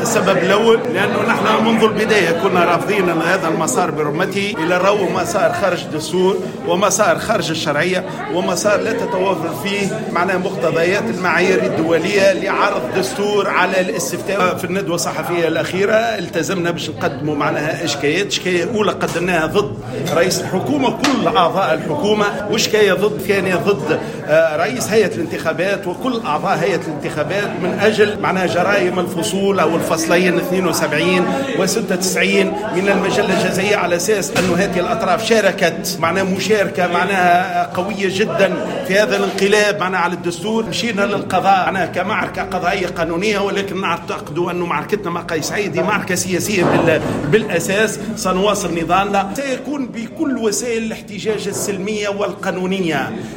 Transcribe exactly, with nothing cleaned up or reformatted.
السبب الأول لأنه نحن منذ البداية كنا رافضين أن هذا المسار برمته إلى رو مسار خارج الدستور ومسار خارج الشرعية ومسار لا تتوافر فيه معناه مقتضيات المعايير الدولية لعرض دستور على الاستفتاء. في الندوة الصحفية الأخيرة التزمنا باش نقدموا معناها إشكايات. شكاية أولى قدمناها ضد رئيس الحكومة كل أعضاء الحكومة، وشكاية ضد ثانية ضد رئيس هيئة الانتخابات وكل أعضاء هيئة الانتخابات من أجل معناها جرائم الفصول أو الفصلين اثنين وسبعين وستة وتسعين من المجلة الجزائية على أساس أن هذه الأطراف شاركت معناها مشاركة معناها قوية جدا في هذا الانقلاب معناها على الدستور. مشينا للقضاء معناها كمعركة قضائية قانونية، ولكن نعتقد أن معركتنا مع قيس سعيد معركة سياسية بالأساس. سنواصل نضالنا، سيكون بكل وسائل الاحتجاج السلمية والقانونية.